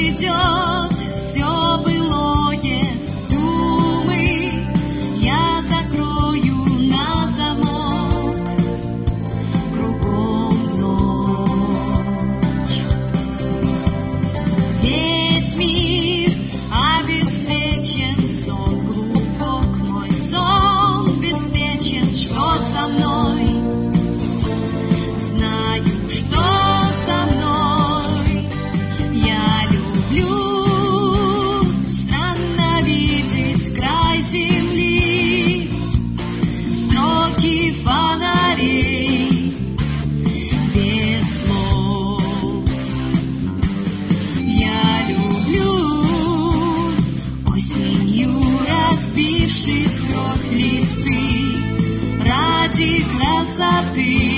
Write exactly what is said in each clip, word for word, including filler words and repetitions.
уйдет все былое, думы я закрою на замок. Кругом ночь, весь мир обесвечен, сон глубок, мой сон беспечен. Что со мной? Знаю, что со мной. Я люблю странно видеть край земли, строки фонарей без слов. Я люблю осенью разбившись кровь листы ради красоты.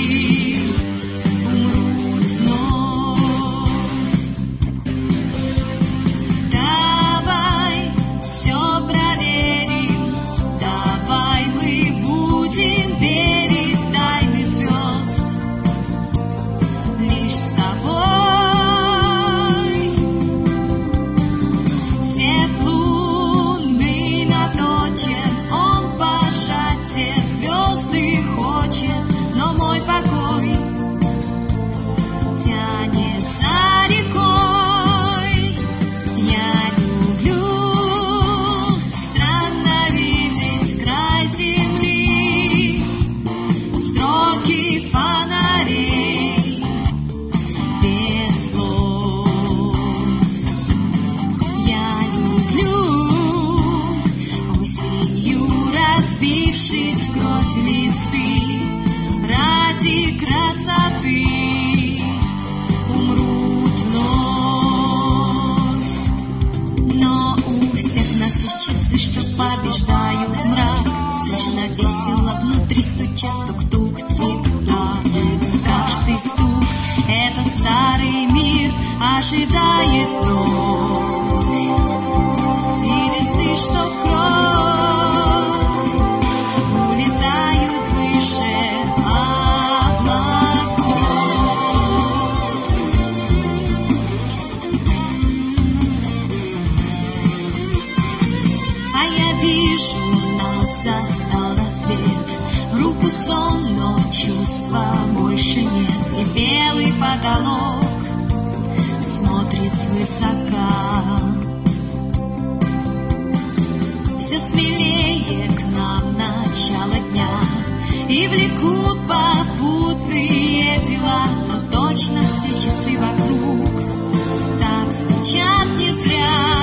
Разбившись в кровь листы ради красоты, умрут вновь. Но у всех нас есть часы, что побеждают мрак. Слышно весело внутри стучат тук-тук, тик-так. Каждый стук этот старый мир ожидает вновь. И листы, что в кровь, вижу, нас застал рассвет, в руку сон, но чувства больше нет. И белый потолок смотрит свысока. Все смелее к нам начало дня, и влекут попутные дела. Но точно все часы вокруг так стучат не зря.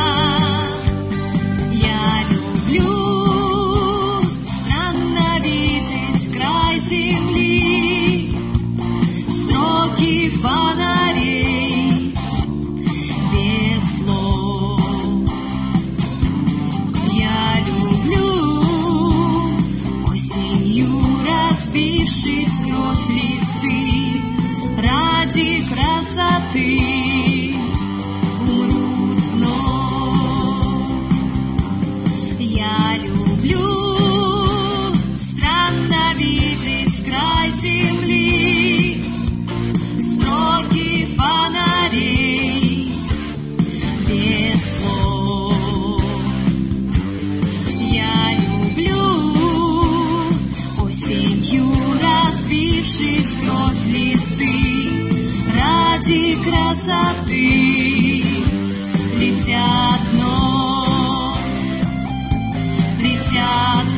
Люблю странно видеть край земли, строки фонарей без слов. Я люблю осенью разбившись в кровь листы ради красоты, умрут вновь. Я люблю странно видеть край земли, строки фонарей без слов. Я люблю осенью разбившись в кровь листы ради красоты, летят вновь, летят